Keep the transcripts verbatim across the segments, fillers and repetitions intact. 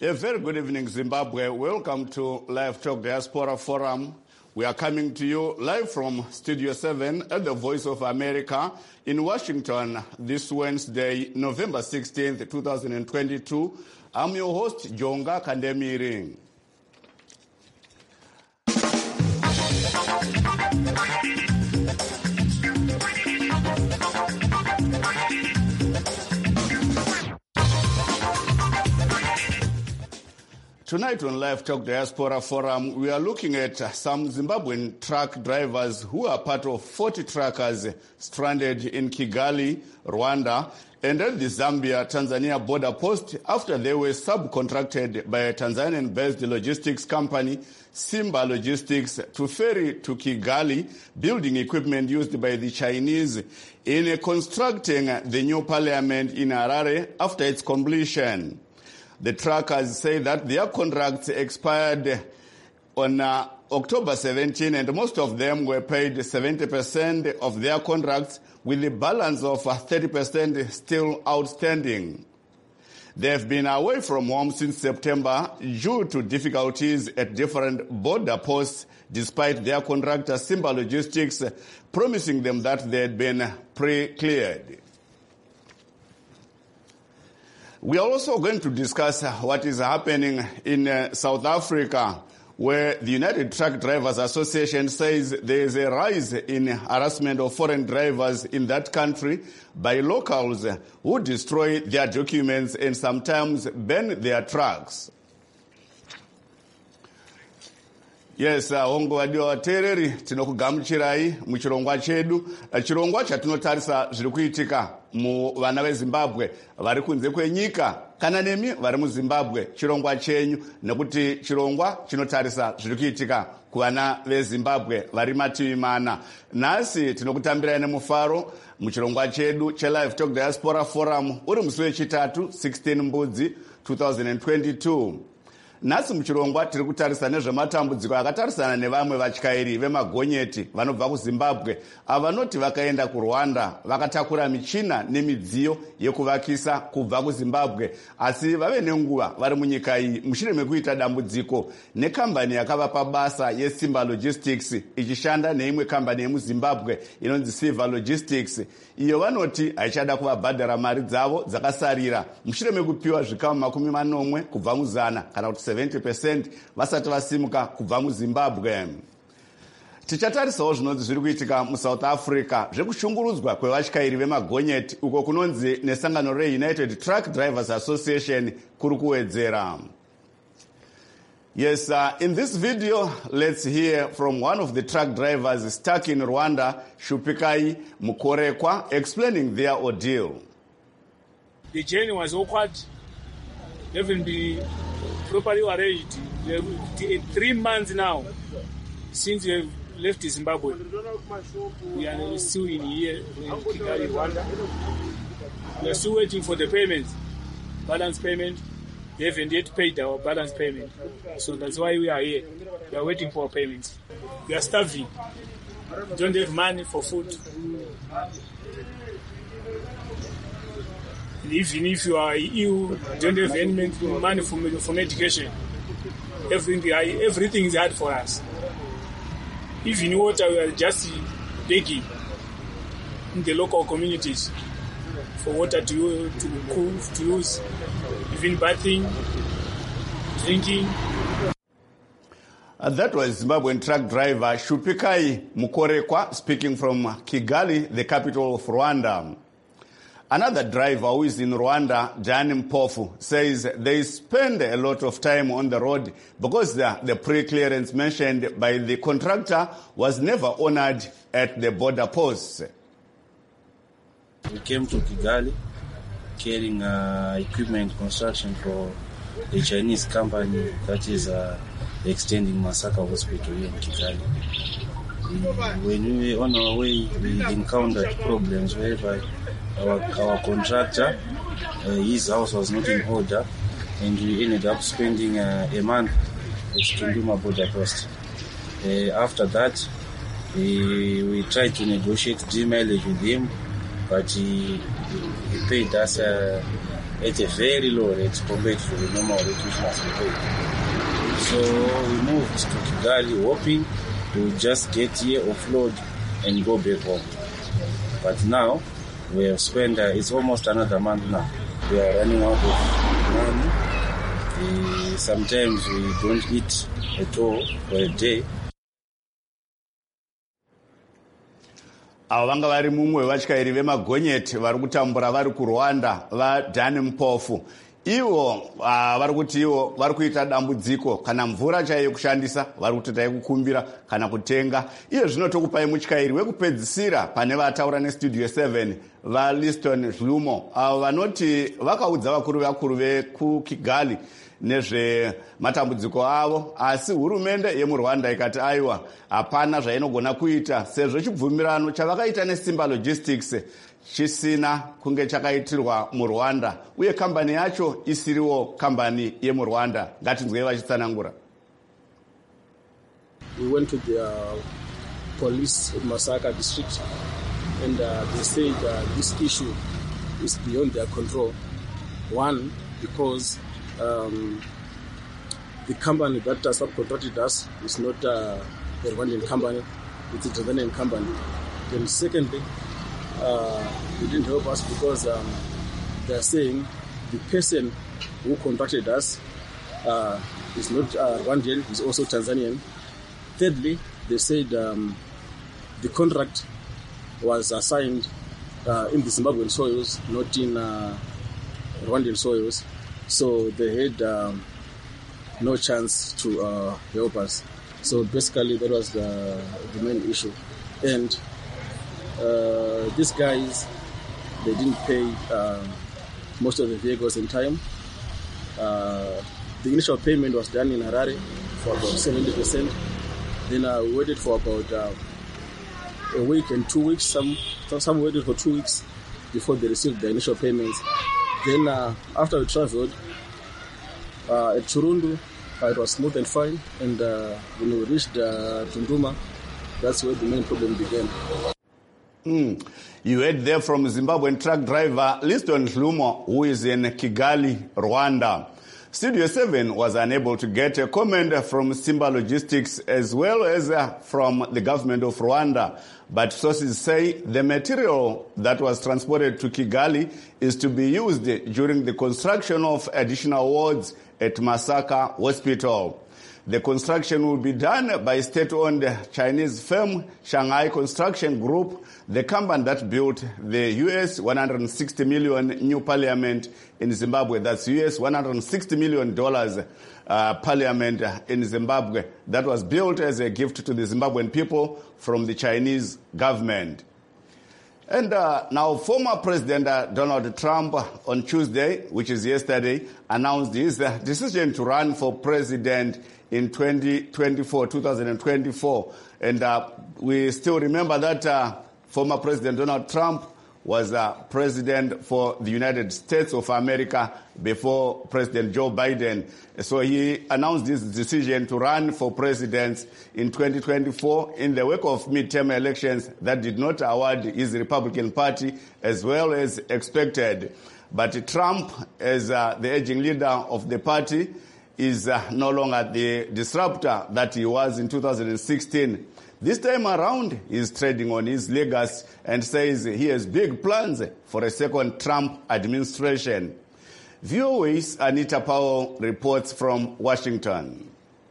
A very good evening, Zimbabwe. Welcome to Live Talk Diaspora Forum. We are coming to you live from Studio seven at the Voice of America in Washington this Wednesday, November sixteenth, twenty twenty-two. I'm your host, Jonga Kandemiri. Tonight on Live Talk Diaspora Forum, we are looking at some Zimbabwean truck drivers who are part of forty truckers stranded in Kigali, Rwanda, and at the Zambia-Tanzania border post after they were subcontracted by a Tanzanian-based logistics company, Simba Logistics, to ferry to Kigali, building equipment used by the Chinese in constructing the new parliament in Harare after its completion. The truckers say that their contracts expired on uh, October seventeenth, and most of them were paid seventy percent of their contracts, with the balance of uh, thirty percent still outstanding. They have been away from home since September due to difficulties at different border posts, despite their contractor Simba Logistics promising them that they had been pre-cleared. We are also going to discuss what is happening in uh, South Africa, where the United Truck Drivers Association says there is a rise in harassment of foreign drivers in that country by locals who destroy their documents and sometimes burn their trucks. Yes, hongo wadiwa watereri tinokugamuchirai muchirongwa chedu. Chirongwa chatinotarisa zviri kuitika mu vana veZimbabwe vari kunze kwenyika kana nemi vari muZimbabwe. Chirongwa chenyu nekuti chirongwa chinotarisa zviri kuitika kuvana veZimbabwe vari mativi mana. Nhasi tinokutambirai nemufaro muchirongwa chedu cheLive Talk Diaspora Forum uri musi wechitatu sixteen Mbudzi twenty twenty-two. Nhasi muchirongwa tiri kutarisa nezvematambudziko akatarisana nevamwe vatyairi vemagonyeti vanobva kuZimbabwe avanoti vakaenda kuRwanda vakatakura michina nemidziyo yekuvakisa kubva kuZimbabwe, asi vave nenguva vari munyika iyi mushure mekuita dambudziko nekambani yakavapa basa yeSimba Logistics ichishanda neimwe kambani yemuZimbabwe inonzi Silver Logistics. Iyo vanoti haichada kuvabhadhara mari dzavo dzakasarira mushure mekupiwa zvikamu makumi manomwe kubva muzana kana kuti seventy percent vasati vasimuka kubva muZimbabwe. Tichatarisawo zvinonzi zviri kuitika muSouth Africa zvekushungurudzwa kwevatyairi vemagonyeti uko kunonzi nesangano reUnited Truck Drivers Association kuri kuwedzera. Yes, uh, in this video, let's hear from one of the truck drivers stuck in Rwanda, Shupikai Mukorekwa, explaining their ordeal. The journey was awkward. They haven't been properly arranged. Three months now since we have left Zimbabwe. We are still in here in Kigali, Rwanda. We are still waiting for the payment, balance payment. They haven't yet paid our balance payment. So that's why we are here. We are waiting for payments. We are starving. We don't have money for food. And even if you are ill, you don't have any money for, for medication. Everything, everything is hard for us. Even water, we are just begging in the local communities for water to, to cool, to use. Even bathing, drinking. Uh, that was Zimbabwean truck driver Shupikai Mukorekwa speaking from Kigali, the capital of Rwanda. Another driver who is in Rwanda, Jan Mpofu, says they spend a lot of time on the road because the, the pre-clearance mentioned by the contractor was never honored at the border posts. We came to Kigali carrying uh, equipment construction for a Chinese company that is uh, extending Masaka Hospital here in Kigali. We, when we were on our way, we encountered problems whereby our, our contractor, uh, his house was not in order, and we ended up spending uh, a month at Tunduma border post. Uh, after that, we, we tried to negotiate D mileage with him, but he, he paid us uh, at a very low rate compared to the normal rate which must be paid. So we moved to Kigali hoping to just get here, offload, and go back home. But now we have spent, uh, it's almost another month now. We are running out of money. Uh, sometimes we don't eat at all for a day. Avo vanga vari mumwe wevatyairi vemagonyeti vari kutambura vari kuRwanda vaDhani Mpofu. Ivo uh, vari kuti ivo vari kuita dambudziko kana mvura chaiyo kushandisa vari kutotai kukumbira kana kutenga. Iye zvino tokupai mutyairi wekupedzisira pane vataura neStudio seven vaListon Zlumo avo vanoti vakaudza vakuru vakuru vekuKigali nezvematambudziko avo, asi hurumende yemuRwanda ikati aiwa hapana zvainogona kuita sezvo chibvumirano chavakaita neSimba Logistics chisina kunge chakaitirwa muRwanda uye kambani yacho isiriwo kambani yemuRwanda. Ngatinzwei vachitsanangura. We went to the uh, police in Masaka district and uh, they said uh, this issue is beyond their control. One, because um, the company that uh, subcontracted us is not uh, a Rwandan company, it's a Tanzanian company. Then secondly, uh, they didn't help us because um, they're saying the person who contracted us uh, is not uh, Rwandan, he's also Tanzanian. Thirdly, they said um, the contract was assigned uh, in the Zimbabwean soils, not in uh, Rwandan soils. So they had um, no chance to uh, help us. So basically that was the, the main issue. And uh, these guys, they didn't pay uh, most of the vehicles in time. Uh, the initial payment was done in Harare for about seventy percent. Then uh, we waited for about uh, a week and two weeks. Some some waited for two weeks before they received the initial payments. Then uh, after we traveled uh, at Churundu, uh, it was smooth and fine. And uh, when we reached uh, Tunduma, that's where the main problem began. Mm. You heard there from Zimbabwean truck driver Liston Hlumo, who is in Kigali, Rwanda. Studio seven was unable to get a comment from Simba Logistics as well as uh, from the government of Rwanda. But sources say the material that was transported to Kigali is to be used during the construction of additional wards at Masaka Hospital. The construction will be done by state-owned Chinese firm Shanghai Construction Group, the company that built the U S one hundred sixty million new parliament in Zimbabwe. That's U S one hundred sixty million dollars uh, parliament in Zimbabwe that was built as a gift to the Zimbabwean people from the Chinese government. And uh, now former President uh, Donald Trump on Tuesday, which is yesterday, announced his uh, decision to run for president in twenty twenty-four, twenty twenty-four. And uh, we still remember that uh, former President Donald Trump was uh, president for the United States of America before President Joe Biden. So he announced his decision to run for president in twenty twenty-four in the wake of midterm elections that did not award his Republican Party as well as expected. But Trump, as uh, the aging leader of the party, is uh, no longer the disruptor that he was in two thousand sixteen. This time around, he's trading on his legacy and says he has big plans for a second Trump administration. V O A's Anita Powell reports from Washington.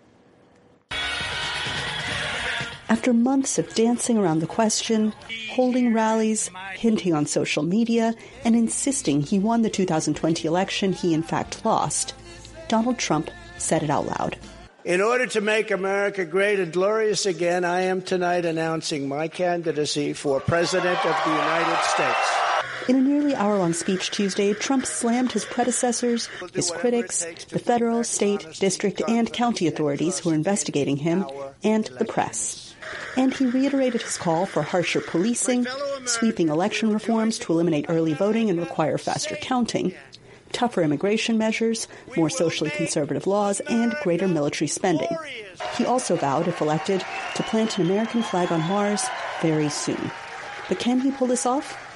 After months of dancing around the question, holding rallies, hinting on social media, and insisting he won the two thousand twenty election he in fact lost, Donald Trump said it out loud. In order to make America great and glorious again, I am tonight announcing my candidacy for President of the United States. In a nearly hour-long speech Tuesday, Trump slammed his predecessors, his critics, the federal, state, district, and county authorities who are investigating him, and the press. And he reiterated his call for harsher policing, sweeping election reforms to eliminate early voting and require faster counting, tougher immigration measures, more socially conservative laws, and greater military spending. He also vowed, if elected, to plant an American flag on Mars very soon. But can he pull this off?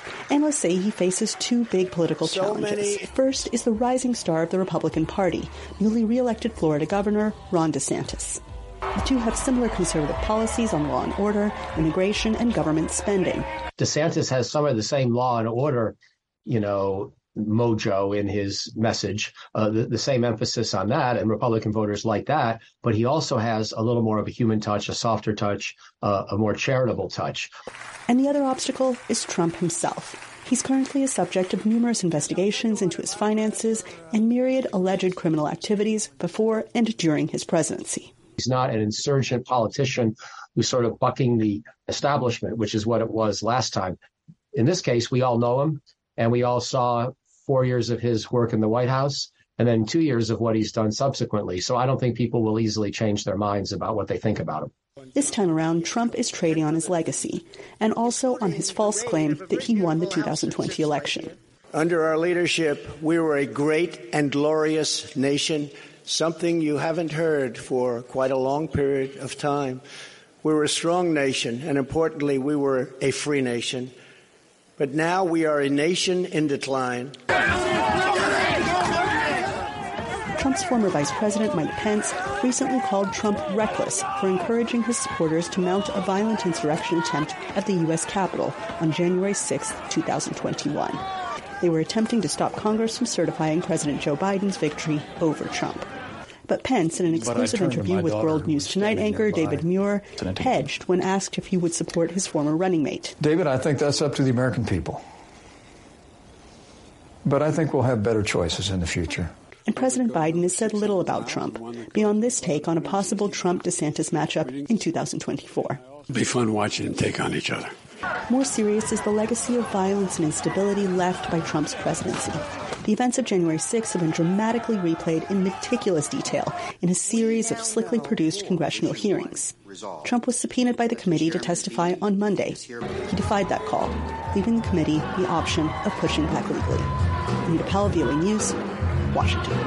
Analysts say he faces two big political So challenges. many- First is the rising star of the Republican Party, newly re-elected Florida Governor Ron DeSantis. The two have similar conservative policies on law and order, immigration, and government spending. DeSantis has some of the same law and order, you know, mojo in his message, uh, the, the same emphasis on that, and Republican voters like that. But he also has a little more of a human touch, a softer touch, uh, a more charitable touch. And the other obstacle is Trump himself. He's currently a subject of numerous investigations into his finances and myriad alleged criminal activities before and during his presidency. He's not an insurgent politician who's sort of bucking the establishment, which is what it was last time. In this case, we all know him, and we all saw four years of his work in the White House and then two years of what he's done subsequently. So I don't think people will easily change their minds about what they think about him. This time around, Trump is trading on his legacy and also on his false claim that he won the two thousand twenty election. Under our leadership, we were a great and glorious nation, something you haven't heard for quite a long period of time. We were a strong nation, and importantly, we were a free nation. But now we are a nation in decline. Trump's former Vice President, Mike Pence, recently called Trump reckless for encouraging his supporters to mount a violent insurrection attempt at the U S Capitol on January sixth, twenty twenty-one. They were attempting to stop Congress from certifying President Joe Biden's victory over Trump. But Pence, in an exclusive interview with World News Tonight anchor David Muir, hedged when asked if he would support his former running mate. David, I think that's up to the American people. But I think we'll have better choices in the future. And President Biden has said little about Trump, beyond this take on a possible Trump-DeSantis matchup in two thousand twenty-four. It'll be fun watching them take on each other. More serious is the legacy of violence and instability left by Trump's presidency. The events of January sixth have been dramatically replayed in meticulous detail in a series of slickly produced congressional hearings. Trump was subpoenaed by the committee to testify on Monday. He defied that call, leaving the committee the option of pushing back legally. Anita Powell, V O A News, Washington.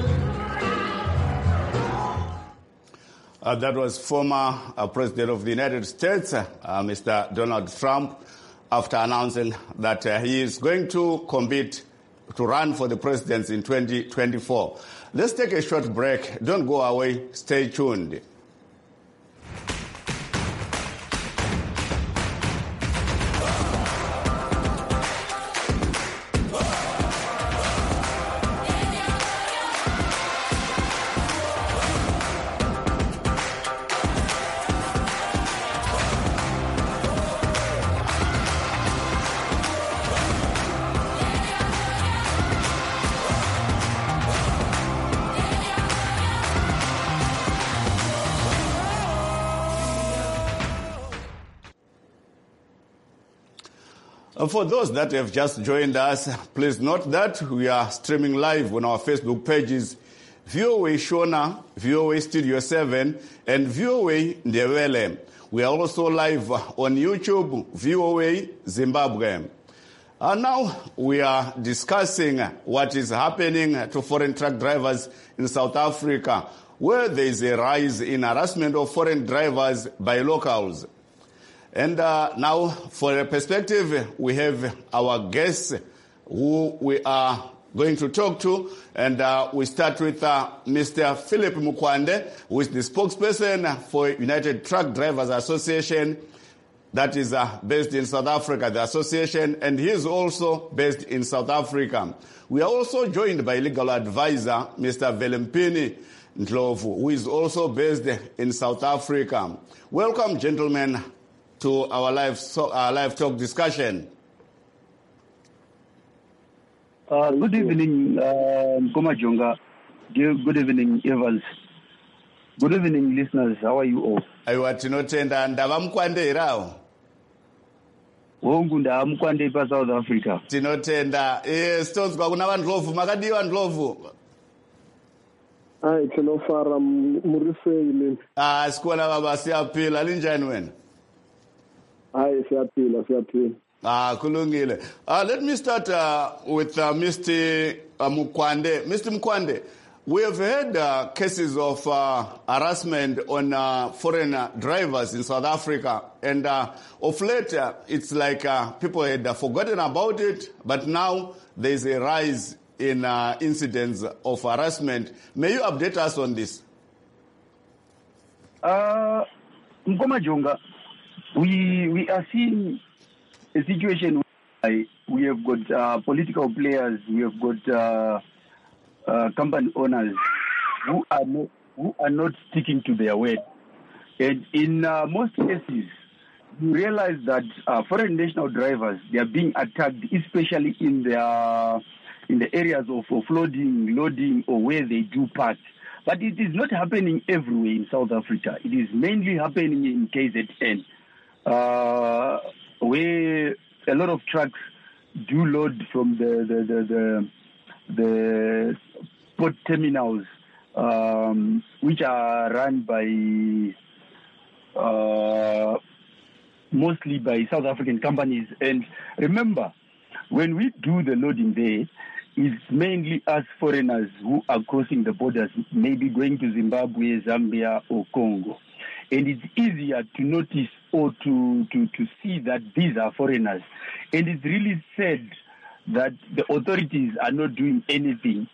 Uh, that was former uh, President of the United States, uh, Mister Donald Trump, after announcing that uh, he is going to compete to run for the presidency in twenty twenty-four. Let's take a short break. Don't go away. Stay tuned. For those that have just joined us, please note that we are streaming live on our Facebook pages, V O A Shona, V O A Studio seven, and V O A Ndebele. We are also live on YouTube, V O A Zimbabwe. And now we are discussing what is happening to foreign truck drivers in South Africa, where there is a rise in harassment of foreign drivers by locals. And uh, now, for a perspective, we have our guests who we are going to talk to. And uh, we start with uh, Mister Philip Mukwande, who is the spokesperson for United Truck Drivers Association, that is uh, based in South Africa, the association, and he is also based in South Africa. We are also joined by legal advisor, Mister Velempini Ndlovu, who is also based in South Africa. Welcome, gentlemen, to our live, so, uh, live talk discussion. Uh, good evening, uh, Nkoma Jonga. Good evening, Evans. Good evening, listeners. How are you all? Aiwa tinotenda ndava Mukwande irawo. Hongu ndava Mukwande pa South Africa. Tinotenda. Yes, tonzwa kuna Vandlovu. Makadiwa Ndlovu. Ai tinofara murifei. Ah, sikuona baba siyaphila linjani wena? Ai siyaphila siyaphila. Ah, kulungile. Uh, let me start uh, with uh, Mister Uh, Mukwande. Mister Mukwande, We have had uh, cases of uh, harassment on uh, foreign uh, drivers in South Africa, and uh, of late uh, it's like uh, people had uh, forgotten about it, but now there's a rise in uh, incidents of harassment. May you update us on this? Uh, Mkoma Jonga, we, we are seeing a situation where we have got uh, political players, we have got uh, uh, company owners who are, no, who are not sticking to their word. And in uh, most cases, you realize that uh, foreign national drivers, they are being attacked, especially in the, in the areas of offloading, loading, or where they do parts. But it is not happening everywhere in South Africa. It is mainly happening in K Z N, uh, where a lot of trucks do load from the the the, the, the port terminals, um, which are run by uh, mostly by South African companies. And remember, when we do the loading there, it's mainly us foreigners who are crossing the borders, maybe going to Zimbabwe, Zambia, or Congo. And it's easier to notice or to, to, to see that these are foreigners. And it's really sad that the authorities are not doing anything.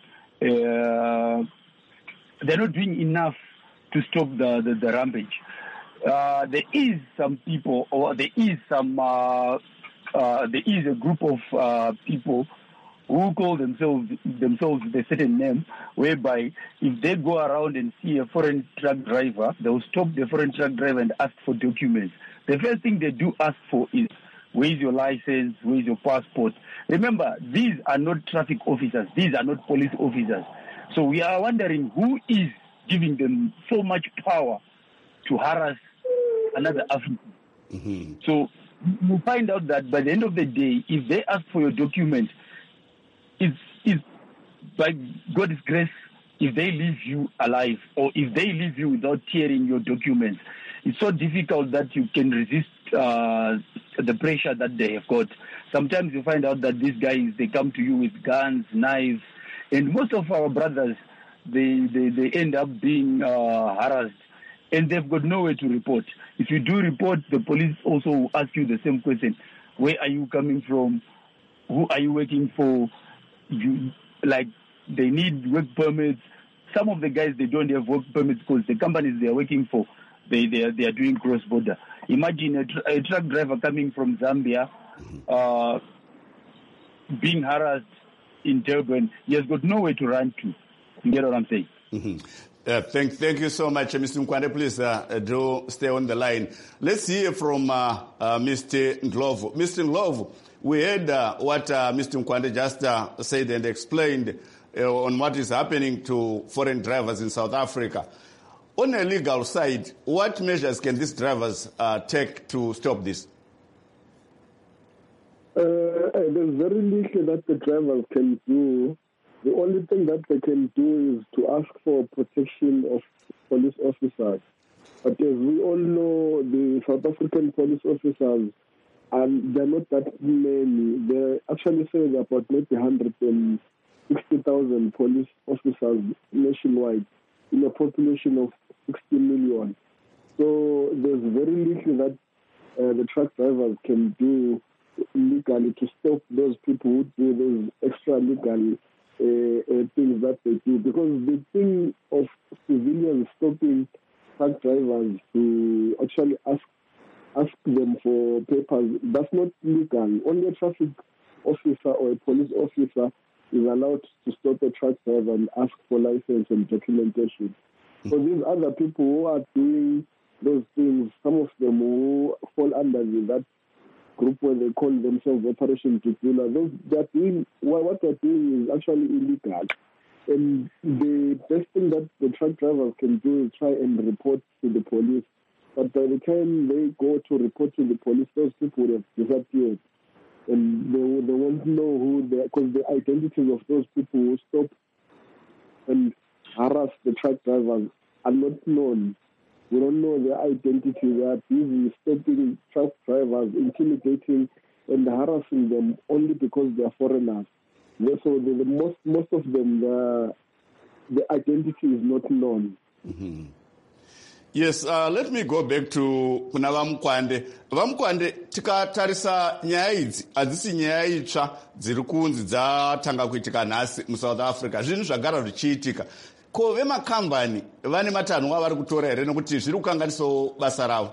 Uh, they're not doing enough to stop the, the, the rampage. Uh, there is some people, or there is some, uh, uh, there is a group of uh, people who call themselves themselves a certain name, whereby if they go around and see a foreign truck driver, they will stop the foreign truck driver and ask for documents. The first thing they do ask for is, where's your license, where's your passport? Remember, these are not traffic officers, these are not police officers. So we are wondering who is giving them so much power to harass another African. Mm-hmm. So you find out that by the end of the day, if they ask for your documents, It's, it's by God's grace if they leave you alive or if they leave you without tearing your documents. It's so difficult that you can resist uh, the pressure that they have got. Sometimes you find out that these guys, they come to you with guns, knives, and most of our brothers, they, they, they end up being uh, harassed, and they've got nowhere to report. If you do report, the police also will ask you the same question. Where are you coming from? Who are you working for? You, like, they need work permits. Some of the guys, they don't have work permits because the companies they are working for, they they are, they are doing cross-border. Imagine a, tr- a truck driver coming from Zambia, uh, being harassed in Durban. He has got nowhere to run to. You get what I'm saying? Mm-hmm. Uh, thank, thank you so much, Mister Nkwande. Please uh, do stay on the line. Let's hear from uh, uh, Mister Ndlovu. Mister Ndlovu, we heard uh, what uh, Mister Nkwande just uh, said and explained uh, on what is happening to foreign drivers in South Africa. On a legal side, what measures can these drivers uh, take to stop this? Uh, there's very little that the drivers can do. The only thing that they can do is to ask for protection of police officers. But as we all know, the South African police officers, and they're not that many. They actually say there are about maybe one hundred sixty thousand police officers nationwide in a population of sixty million. So there's very little that uh, the truck drivers can do legally to stop those people who do those extra legal uh, uh, things that they do. Because the thing of civilians stopping truck drivers to actually ask ask them for papers, that's not legal. Only a traffic officer or a police officer is allowed to stop a truck driver and ask for license and documentation. So these other people who are doing those things, some of them who fall under that group where they call themselves Operation Tutula, those they're doing what they're doing is actually illegal. And the best thing that the truck drivers can do is try and report to the police. But by the time they go to report to the police, those people have disappeared. And they, they won't know who they are, because the identities of those people who stop and harass the truck drivers are not known. We don't know their identity. They are busy stopping truck drivers, intimidating and harassing them only because they are foreigners. So the, the most most of them, uh, the identity is not known. Mm-hmm. Yes, uh, let me go back to kuna Vamkwande. Vamkwande, tikatarisa nyaya idzi hadzisi nyaya itsva dziri kunzi dzatanga kuitika nhasi muSouth Africa. Zvinhu zvagara zvichiitika. Ko vemakambani vane matanhwa vari kutora here nekuti zviri kukanganisawo basa ravo?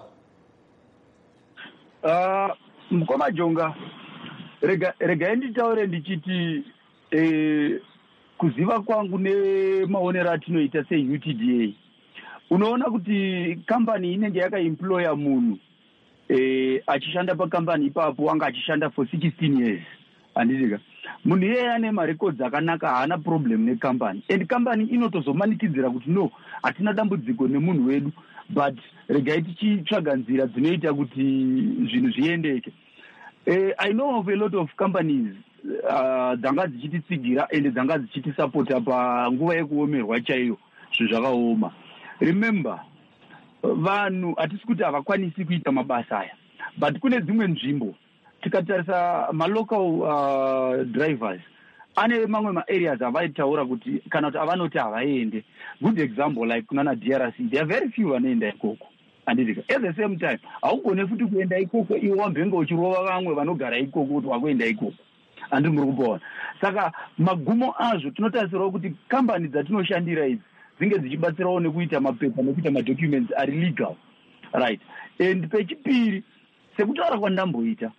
Uh, Mukoma Jonga, rega rega nditaure ndichiti eh, kuziva kwangu nemaonero atinoita sei U T D A. Unoona kuti kambani inenge yakaemploya munhu eh, achishanda pakambani ipapo wanga achishanda for sixteen years. Andizika. Munhu iyeye ane marecords akanaka, haana problem nekambani. And kambani inotozomanikidzira kuti no, hatina dambudziko nemunhu wedu, but regai tichitsvaga nzira dzinoita kuti zvinhu zviendeke. Eh, I know of a lot of companies uh, dzanga dzichititsigira and dzanga dzichitisapota panguva yekuomerwa chaiyo zvinhu zvakaoma. Remember, vanhu hatisi kuti havakwanisi kuita mabasa aya, but kune dzimwe nzvimbo tikatarisa malocal uh, drivers ane mamwe maareas avaitaura kuti kana kuti avanoti havaende. Good example like kunana D R C, there are very few vanoenda ikoko. Andizika. At the same time, haugone futi kuenda ikoko iwe wambenga uchirova vamwe vanogara ikoko kuti wakuenda ikoko. Andi muri kuona. Saka magumo azvo tinotarisirawo kuti kambani dzatinoshandira idzi dzinge dzichibatsirawo nekuita mapepa nekuita madocuments ari legal. Right. And pechipiri, sekutaura kwandamboita,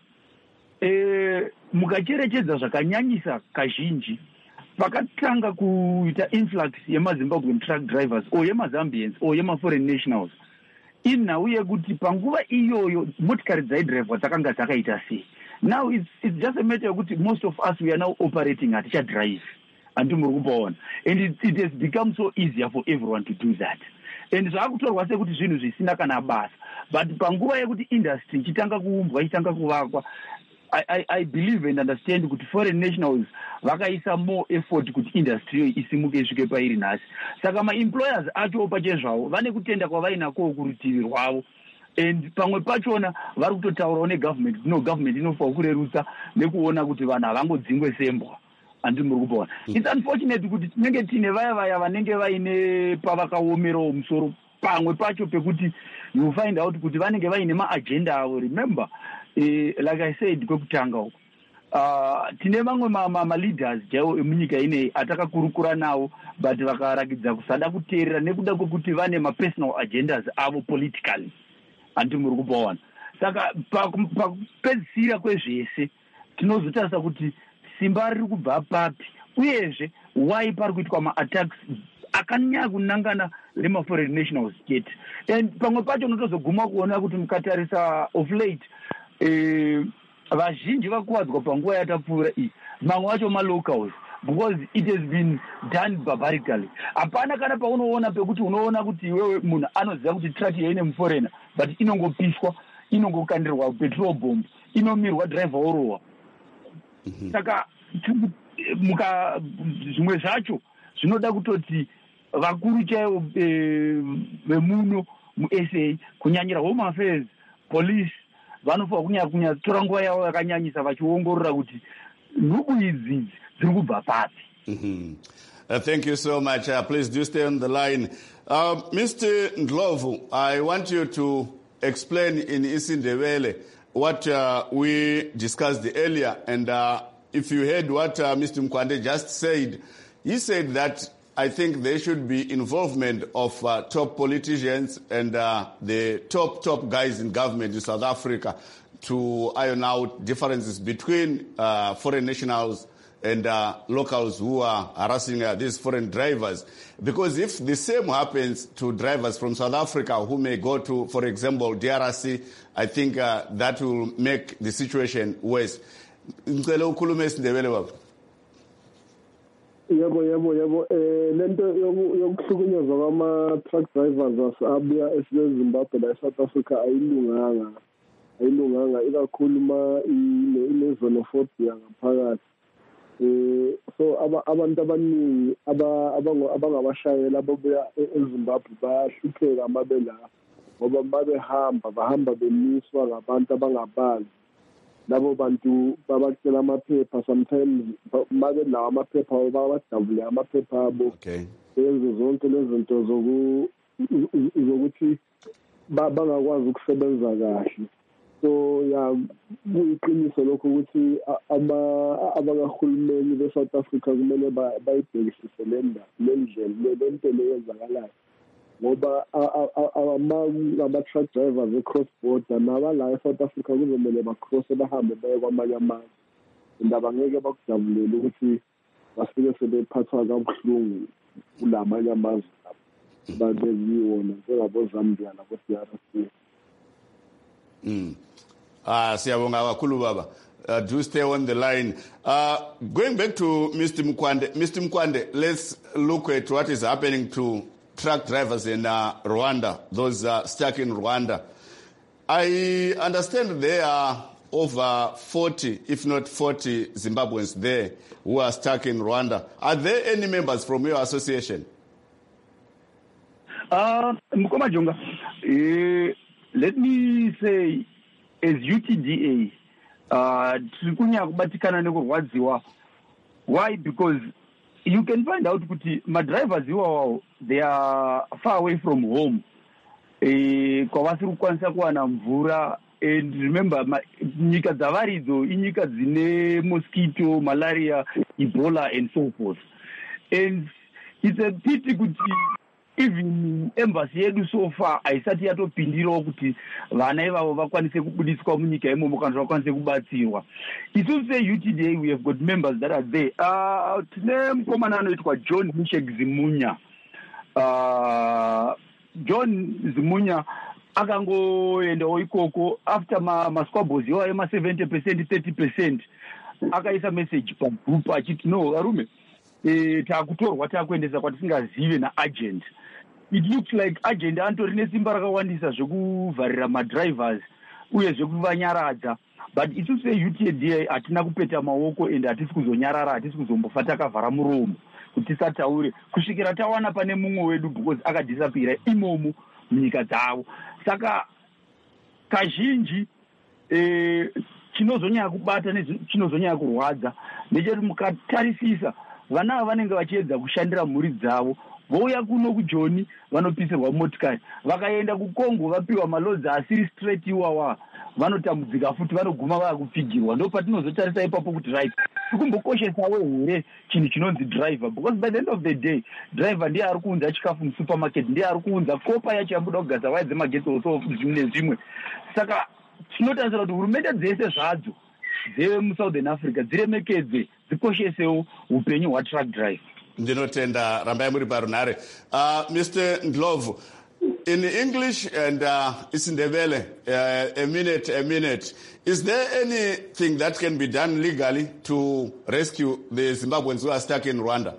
eh, mukacherechedza zvakanyanyisa kazhinji pakatanga kuita influx yemaZimbabwean truck drivers or yemazambians or yemaforeign nationals, inhau yekuti panguva iyoyo motikari dzaidhiraivwa dzakanga dzakaita sei. Now it's, it's just a matter yekuti most of us we are now operating hatichadrive. And it, it has become so easier for everyone to do that. And zvakutorwa sekuti zvinhu zvisina kana basa, but panguva yekuti industry ichitanga kuumbwa ichitanga kuvakwa, I, I, I believe and understand kuti foreign nationals vakaisa more effort kuti industry iyo isimuke isvike pairi nhasi. Saka ma-employers acho pachezvavo vane kutenda kwavainako kurutivi rwavo. And pamwe pachona vari kutotaurawo negovernment, no government inofanira kurerutsa nekuona kuti vanhu havangodzingwe sembwa. Andi muri kuona. It's unfortunate kuti tinenge tine vaya vaya vanenge vaine pavakaomerawo musoro pamwe pacho pekuti you find out kuti vanenge vaine maagenda avo. Remember, eh, like I said kwekutanga uko, uh, tine vamwe ma-leaders jaiwo emunyika inei atakakurukura nawo but vakarakidza kusada kuteerera nekuda kwekuti vane ma-personal agendas avo politically. Andi muri kuona. Saka pakupedzisira kwezvese tinozotarisa kuti simba riri kubva papi, uyezve why pari kuitwa ma-attacks akanyanya kunangana rema-foreign national state. And pamwe pacho unotozoguma kuona kuti mukatarisa of late eh, vazhinji vakuwadzwa panguva yatapfuura iyi, mamwe vacho ma-locals, because it has been done barbarically. Hapana kana paunoona pekuti unoona kuti iwewe munhu anoziva kuti truck yaine muforeigner but inongopiswa, inongokandirwa petrol bomb, inomirwa driver orowa. Mm-hmm. Saka muka zvimwe zvacho zvinoda kutoti vakuru chaivo vemuno mu-S A kunyanyira home affairs, police vanofanira kunyanya kunyanya tora nguva yavo yakanyanyisa vachiongorora kuti nhubu idzi dziri kubva papi. Mm-hmm. Uh, thank you so much. Uh, please do stay on the line. Uh, Mister Ndlovu, I want you to explain in isiNdebele what uh, we discussed earlier. And uh, if you heard what uh, Mister Mkwande just said, he said that I think there should be involvement of uh, top politicians and uh, the top, top guys in government in South Africa to iron out differences between uh, foreign nationals and uh, locals who are harassing uh, these foreign drivers. Because if the same happens to drivers from South Africa who may go to, for example, D R C, I think uh, that will make the situation worse. Yebo yebo yebo eh lento yokuhlukunyezwa kwama truck drivers abuya eSimbabwe la South Africa ayilunganga ayilunganga ikakhulu ma ine xenophobia ngaphakathi. Eh so abantu abaningi abangabashayeli ababuya eZimbabwe bayahlupheka mabela ngoba babehamba bahamba bemiswa ngabantu abangabazi labo bantu babacela amaphepha sometimes mabe lawo amaphepha babadabule amaphepha abo okay benze zonke lezi zinto zoku zokuthi bangakwazi ukusebenza kahle. So ya kuyiqiniso lokho ukuthi abakahulumeni be-South Africa kumele bayibhekisise le ndlela le nto leyenzakalayo ngoba ama-truck drivers e-cross border nabala e-South Africa kuzomele bacrosse bahambe baye kwamanye amazwe and abangeke bakujabulele ukuthi bafike sebephathwa kabuhlungu kulamanye amazwe babeziwona njengabo-Zambia nabo-D R C. Mm. Ah, siyabonga kakhulu baba. Uh, do stay on the line. Uh, going back to Mister Mukwande. Mister Mukwande, let's look at what is happening to truck drivers in uh, Rwanda, those uh, stuck in Rwanda. I understand there are over forty, if not forty, Zimbabweans there who are stuck in Rwanda. Are there any members from your association? Uh, Mukoma Jonga, uh, let me say, as U T D A, uh, why? Because you can find out that my drivers, they are far away from home. And remember, nyika zavaridzo inyika dzine mosquito, malaria, Ebola, and so forth. And it's a pity kuti even embassy yedu so far aisati yatopindirawo kuti vana ivavo vakwanise kubudiswa munyika imomo kana vakwanise kubatsirwa. Isusu se-U T D A we have got members that are there. Uh, tine mukomana anoitwa John Mishek Zimunya. Uh, John Zimunya akangoendawo ikoko after masquabbles iwo ema seventy percent thirty percent akaisa message pagroup achiti no arume eh takutorwa takuendesa kwatisingazive naagent. It looks like agent antori nesimba rakawandisa zvekuvharira madrivers uye zvekuvanyaradza, but isusu se-U T D A hatina kupeta maoko ende hatisi kuzonyarara, hatisi kuzombofa takavhara muromo kuti tisataure kusvikira tawana pane mumwe wedu because akadhisapira imomo munyika dzavo. Saka kazhinji eh, chinozonyanya kubata nechinozonyanya kurwadza ndechekuti mukatarisisa vana ava vanenge vachiedza kushandira mhuri dzavo vouya kuno kujoni vanopisirwa motikari, vakaenda kukongo vapiwa malodzi asiri straight iwawa vanotambudzika futi vanoguma vakupfigirwa. Ndo patinozotarisa ipapo kuti right tikumbokoshesa here chinhu chinonzi driver, because by the end of the day driver ndiye ari kuunza chikafu musupermarket, ndiye ari kuunza kopa yacho yabuda kugasa waya dzemagetsi oso zvimwe nezvimwe. Saka tinotarisira kuti hurumende dzese zvadzo dzemusouthern Africa dziremekedze dzikoshesewo upenyu hwatruck drive. Ndinotenda rambai muri parunhare. Uh, Mister Ndlovu, in English and uh, Isindebele, uh, a minute, a minute, is there anything that can be done legally to rescue the Zimbabweans who are stuck in Rwanda?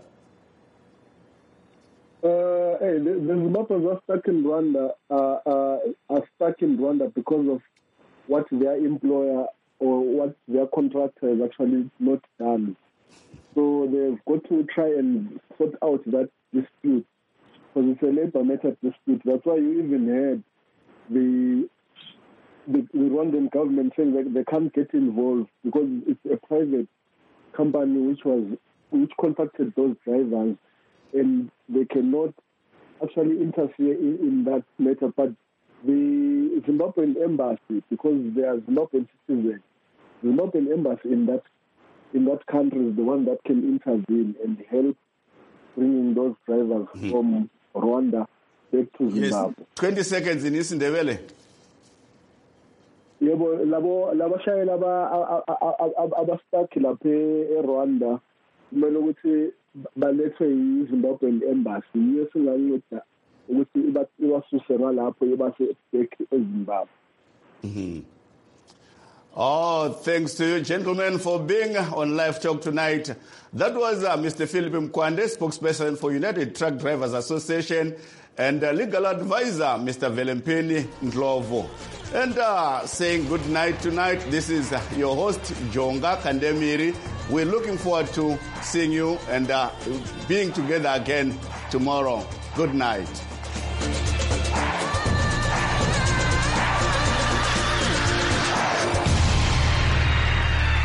Uh, hey, the, the Zimbabweans who are stuck in Rwanda uh, uh, are stuck in Rwanda because of what their employer or what their contractor has actually not done. So they've got to try and sort out that dispute, because it's a labor matter dispute. That's why you even heard the, the the Rwandan government saying that they can't get involved because it's a private company which was which contacted those drivers, and they cannot actually interfere in, in that matter. But the Zimbabwean embassy, because they are Zimbabwean citizens, the Zimbabwean embassy in that in that country is the one that can intervene and help bringing those drivers mm-hmm. from Rwanda back to Zimbabwe. Yes. twenty seconds in Isindebele. Yebo labo labashayela aba abastuck lapha eRwanda kumele ukuthi balethwe yiZimbabwean embassy yiyo singanceda ukuthi ibasuse lapho ibase back eZimbabwe. Mhm. Oh, thanks to you, gentlemen, for being on Live Talk tonight. That was uh, Mister Philip Mukwande, spokesperson for United Truck Drivers Association, and uh, legal advisor, Mister Velempeni Ndlovu. And uh, saying good night tonight, this is uh, your host, Jonga Kandemiri. We're looking forward to seeing you and uh, being together again tomorrow. Good night.